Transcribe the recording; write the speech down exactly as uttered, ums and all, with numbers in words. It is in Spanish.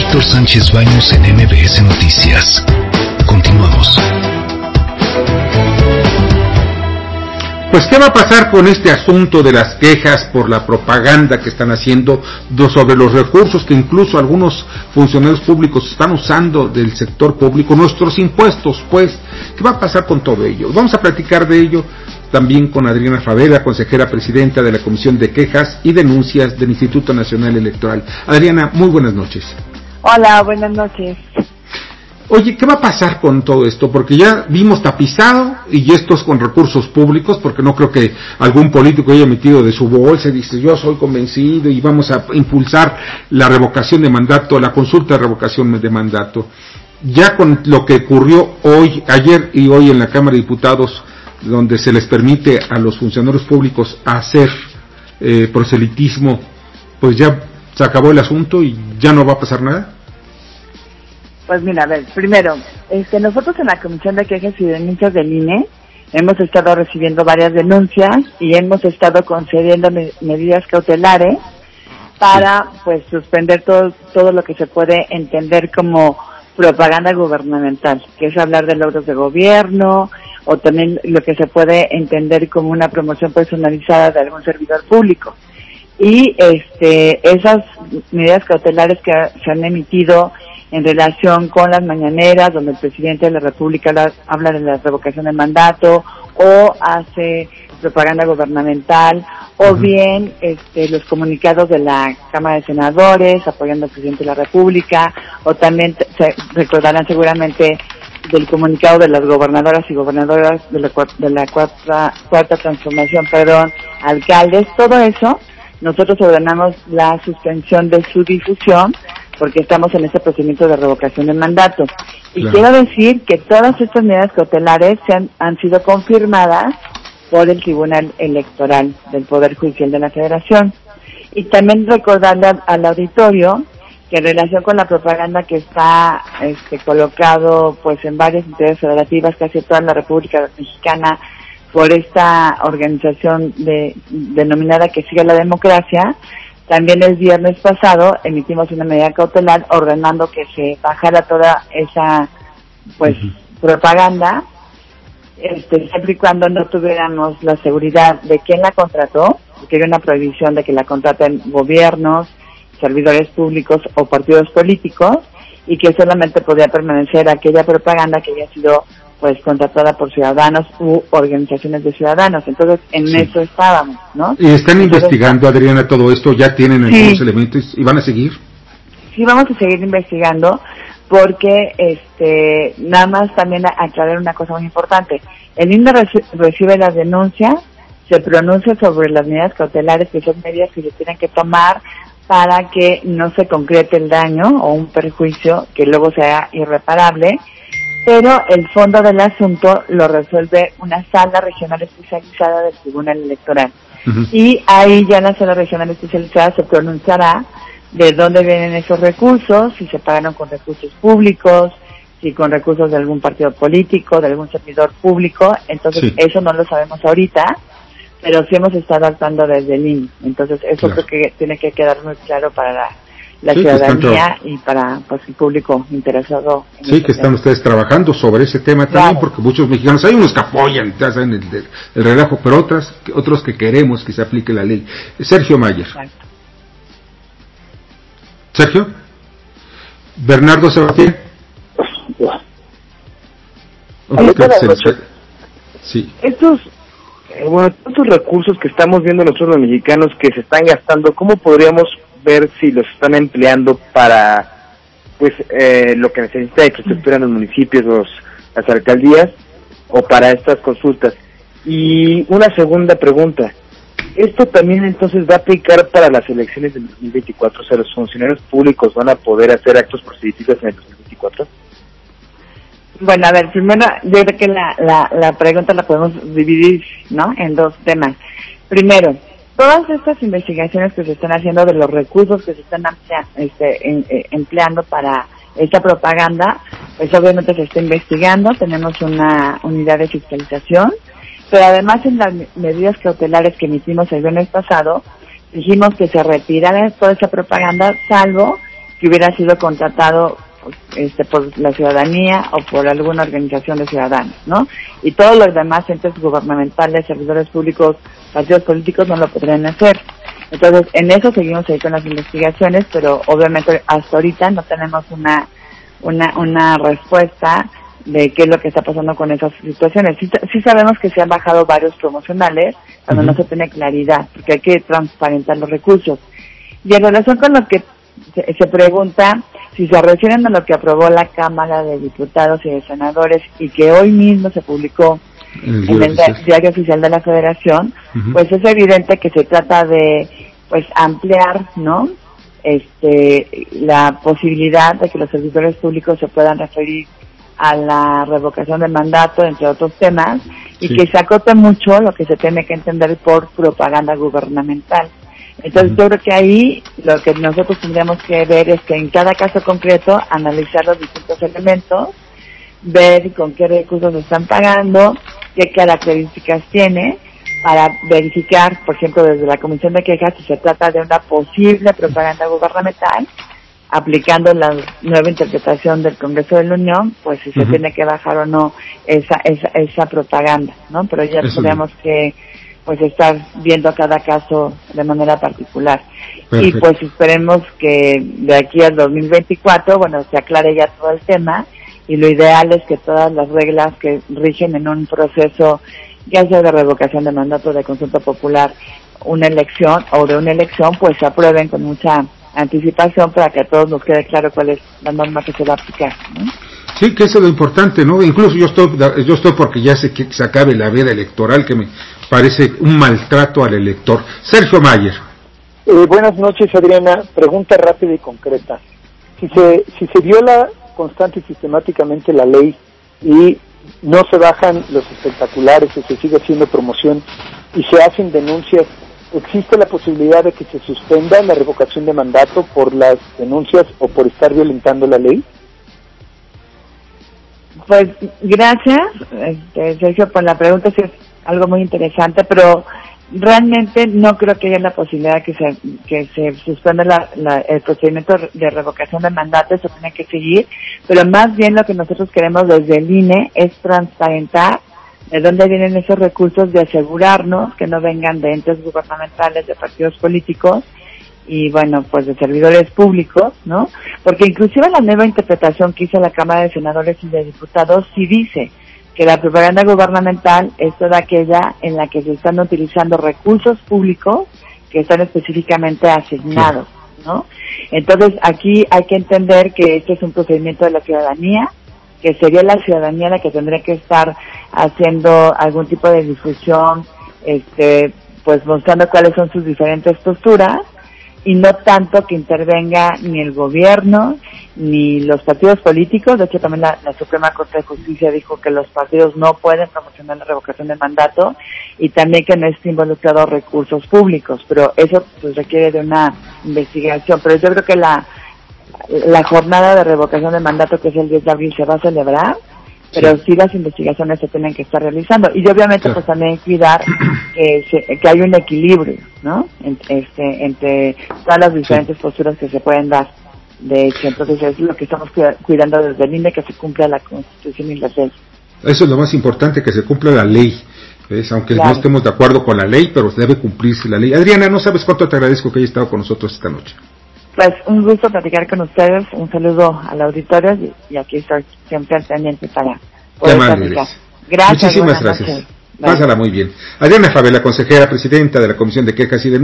Víctor Sánchez Baños en M B S Noticias. Continuamos. Pues, ¿qué va a pasar con este asunto de las quejas por la propaganda que están haciendo sobre los recursos que incluso algunos funcionarios públicos están usando del sector público, nuestros impuestos, pues? ¿Qué va a pasar con todo ello? Vamos a platicar de ello también con Adriana Favela, consejera presidenta de la Comisión de Quejas y Denuncias del Instituto Nacional Electoral. Adriana, muy buenas noches. Hola, buenas noches. Oye, ¿qué va a pasar con todo esto? Porque ya vimos tapizado, y esto es con recursos públicos, porque no creo que algún político haya metido de su bolsa y dice, yo soy convencido y vamos a impulsar la revocación de mandato, la consulta de revocación de mandato. Ya con lo que ocurrió hoy, ayer y hoy en la Cámara de Diputados, donde se les permite a los funcionarios públicos hacer eh, proselitismo, pues ya se acabó el asunto y ya no va a pasar nada. Pues mira, a ver, primero, este, nosotros en la Comisión de Quejas y Denuncias del I N E hemos estado recibiendo varias denuncias y hemos estado concediendo me- medidas cautelares para, pues, suspender todo, todo lo que se puede entender como propaganda gubernamental, que es hablar de logros de gobierno, o también lo que se puede entender como una promoción personalizada de algún servidor público. Y este, esas medidas cautelares que se han emitido en relación con las mañaneras, donde el presidente de la República la, habla de la revocación de mandato, o hace propaganda gubernamental, o uh-huh. bien este, los comunicados de la Cámara de Senadores apoyando al presidente de la República, o también se recordarán seguramente del comunicado de las gobernadoras y gobernadoras de la, de la cuarta, cuarta transformación, perdón, alcaldes, todo eso, nosotros ordenamos la suspensión de su difusión, porque estamos en este procedimiento de revocación de mandato. Y claro, quiero decir que todas estas medidas cautelares se han, han sido confirmadas por el Tribunal Electoral del Poder Judicial de la Federación. Y también recordarle al, al auditorio que en relación con la propaganda que está este, colocado pues en varias entidades federativas, casi toda la República Mexicana, por esta organización de, denominada Que Siga la Democracia, también el viernes pasado emitimos una medida cautelar ordenando que se bajara toda esa pues uh-huh. propaganda, este, siempre y cuando no tuviéramos la seguridad de quién la contrató, porque hay una prohibición de que la contraten gobiernos, servidores públicos o partidos políticos, y que solamente podía permanecer aquella propaganda que había sido pues contratada por ciudadanos u organizaciones de ciudadanos. Entonces, en sí. eso estábamos, ¿no? ¿Y están Entonces, investigando, Adriana, todo esto? ¿Ya tienen sí. algunos elementos y van a seguir? Sí, vamos a seguir investigando, porque este nada más también aclarar una cosa muy importante. El I N E reci- recibe las denuncias, se pronuncia sobre las medidas cautelares, que son medidas que se tienen que tomar para que no se concrete el daño o un perjuicio que luego sea irreparable, pero el fondo del asunto lo resuelve una sala regional especializada del Tribunal Electoral. Uh-huh. Y ahí ya la sala regional especializada se pronunciará de dónde vienen esos recursos, si se pagaron con recursos públicos, si con recursos de algún partido político, de algún servidor público. Entonces, sí. eso no lo sabemos ahorita, pero sí hemos estado actuando desde el I N E. Entonces, eso claro. creo que tiene que quedar muy claro para la la sí, ciudadanía y para pues el público interesado. En sí, que están tema. Ustedes trabajando sobre ese tema claro. también, porque muchos mexicanos, hay unos que apoyan, ya saben, el, el, el relajo, pero otras, otros que queremos que se aplique la ley. Sergio Mayer. Exacto. Sergio. Bernardo Sebastián. Okay, se, sí. Estos, eh, bueno, estos recursos que estamos viendo nosotros los mexicanos que se están gastando, ¿cómo podríamos ver si los están empleando para pues eh, lo que necesita de infraestructura en los municipios, los, las alcaldías, o para estas consultas? Y una segunda pregunta, ¿esto también entonces va a aplicar para las elecciones del dos mil veinticuatro? O sea, ¿los funcionarios públicos van a poder hacer actos proselitistas en el dos mil veinticuatro? Bueno, a ver, primero yo creo que la, la, la pregunta la podemos dividir, ¿no?, en dos temas. Primero, todas estas investigaciones que se están haciendo de los recursos que se están amplia, este, en, eh, empleando para esta propaganda, pues obviamente se está investigando, tenemos una unidad de fiscalización, pero además en las medidas cautelares que emitimos el viernes pasado, dijimos que se retirara toda esa propaganda, salvo que hubiera sido contratado este por la ciudadanía o por alguna organización de ciudadanos, ¿no? Y todos los demás entes gubernamentales, servidores públicos, partidos políticos no lo podrían hacer. Entonces, en eso seguimos ahí con las investigaciones, pero obviamente hasta ahorita no tenemos una una una respuesta de qué es lo que está pasando con esas situaciones. Sí, sí sabemos que se han bajado varios promocionales cuando uh-huh. no se tiene claridad, porque hay que transparentar los recursos. Y en relación con lo que se, se pregunta, si se refieren a lo que aprobó la Cámara de Diputados y de Senadores y que hoy mismo se publicó el en el oficial. Diario Oficial de la Federación, uh-huh. pues es evidente que se trata de pues ampliar, ¿no? Este, la posibilidad de que los servidores públicos se puedan referir a la revocación del mandato, entre otros temas, y sí. que se acote mucho lo que se tiene que entender por propaganda gubernamental. Entonces uh-huh. yo creo que ahí lo que nosotros tendríamos que ver es que en cada caso concreto analizar los distintos elementos, ver con qué recursos se están pagando, qué características tiene, para verificar, por ejemplo, desde la Comisión de Quejas, si se trata de una posible propaganda gubernamental, aplicando la nueva interpretación del Congreso de la Unión, pues si se uh-huh. tiene que bajar o no esa esa, esa propaganda, ¿no? Pero ya tendríamos que pues estar viendo cada caso de manera particular. Perfecto. Y pues esperemos que de aquí al dos mil veinticuatro, bueno, se aclare ya todo el tema, y lo ideal es que todas las reglas que rigen en un proceso, ya sea de revocación de mandato, de consulta popular, una elección o de una elección, pues se aprueben con mucha anticipación para que a todos nos quede claro cuál es la norma que se va a aplicar, ¿no? Sí, que eso es lo importante, ¿no? Incluso yo estoy yo estoy porque ya sé que se acabe la veda electoral, que me parece un maltrato al elector. Sergio Mayer. Eh, buenas noches, Adriana. Pregunta rápida y concreta. Si se si se viola constante y sistemáticamente la ley y no se bajan los espectaculares y se sigue haciendo promoción y se hacen denuncias, ¿existe la posibilidad de que se suspenda la revocación de mandato por las denuncias o por estar violentando la ley? Pues gracias, este, Sergio, por la pregunta. Sí, es algo muy interesante, pero realmente no creo que haya la posibilidad que se que se suspenda la, la, el procedimiento de revocación de mandato. Eso tiene que seguir, pero más bien lo que nosotros queremos desde el I N E es transparentar de dónde vienen esos recursos, de asegurarnos que no vengan de entes gubernamentales, de partidos políticos y, bueno, pues de servidores públicos, ¿no? Porque inclusive la nueva interpretación que hizo la Cámara de Senadores y de Diputados sí dice que la propaganda gubernamental es toda aquella en la que se están utilizando recursos públicos que están específicamente asignados, ¿no? Entonces, aquí hay que entender que este es un procedimiento de la ciudadanía, que sería la ciudadanía la que tendría que estar haciendo algún tipo de difusión, este, pues mostrando cuáles son sus diferentes posturas, y no tanto que intervenga ni el gobierno ni los partidos políticos. De hecho, también la, la Suprema Corte de Justicia dijo que los partidos no pueden promocionar la revocación del mandato y también que no esté involucrado recursos públicos, pero eso pues requiere de una investigación. Pero yo creo que la la jornada de revocación del mandato, que es el diez de abril, se va a celebrar, pero sí, sí las investigaciones se tienen que estar realizando, y obviamente claro. pues también cuidar que, se, que hay un equilibrio, ¿no? En, este, entre todas las diferentes sí. posturas que se pueden dar. De hecho, entonces es lo que estamos cuidando desde el I N E, que se cumpla la Constitución y la ley. Eso es lo más importante, que se cumpla la ley, ¿ves? Aunque claro. no estemos de acuerdo con la ley, pero debe cumplirse la ley. Adriana, no sabes cuánto te agradezco que hayas estado con nosotros esta noche. Pues un gusto platicar con ustedes, un saludo al auditorio y, y aquí estoy siempre pendiente para poder platicar. Gracias. Muchísimas gracias. Pásala muy bien. Adriana Favela, consejera presidenta de la Comisión de Quejas y Denuncias.